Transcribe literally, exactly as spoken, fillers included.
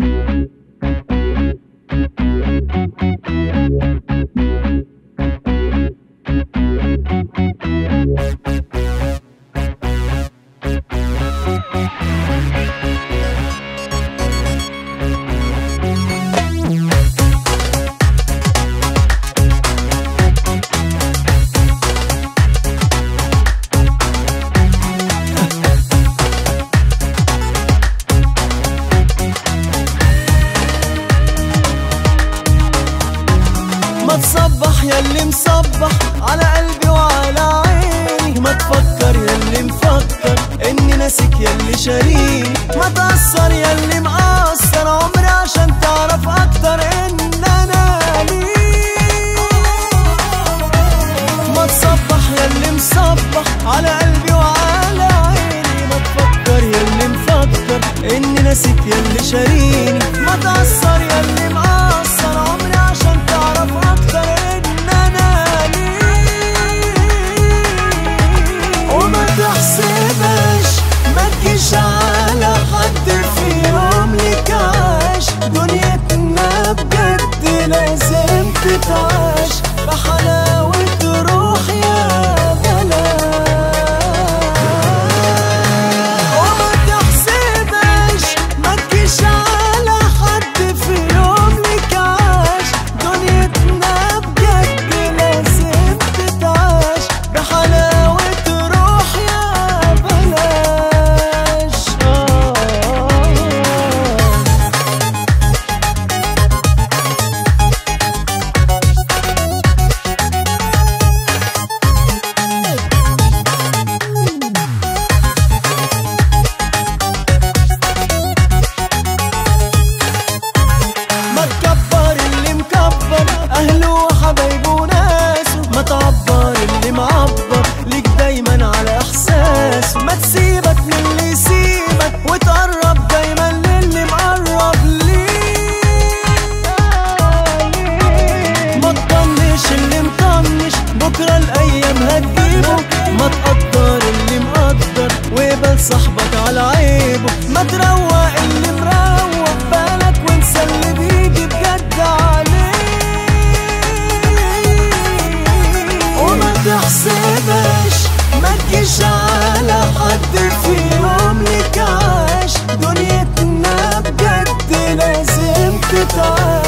ما تصبح ياللي مصبح على قلبي وعلى عيني، ما تفكر ياللي مفكر اني ناسك ياللي شاريني، ما تأثر ياللي مقصر عمري عشان تعرف اكتر ان انا ليك. ما تصبح ياللي مصبح على قلبي وعلى عيني، ما تفكر ياللي مفكر اني ناسك ياللي شاريني، ما تأثر ياللي مقصر عمري عشان تعرف اكتر ان انا ليك. وما تحسبش ما تجيش على حد في يوم لك عاش، دنيتنا بجد لازم تتعاش بحلاوة روح يا بلاش. وما تحسبش ما تجيش على حد في يوم لك عاش، دنيتنا بجد لازم تتعاش بحلاوة روح يا بلاش. آه ما تكبر اللي مكبر اهله وحبايبه وناسه، ما تعبر اللي معبر ليك دايما على احساسه، ما تسيبك من اللي يسيبك وتقرب دايما للي مقرب ليك. ما تطنش اللي مطنش بكره الايام هتجيبه، ما تقدر اللي مقدر وقبل صاحبك على عيبه، ما تروق اللي مروق بالك وانسى اللي بيجي بجد عليك. وما تحسبش ما تجيش على حد في يوم لك عاش، دنيتنا بجد لازم تتعاش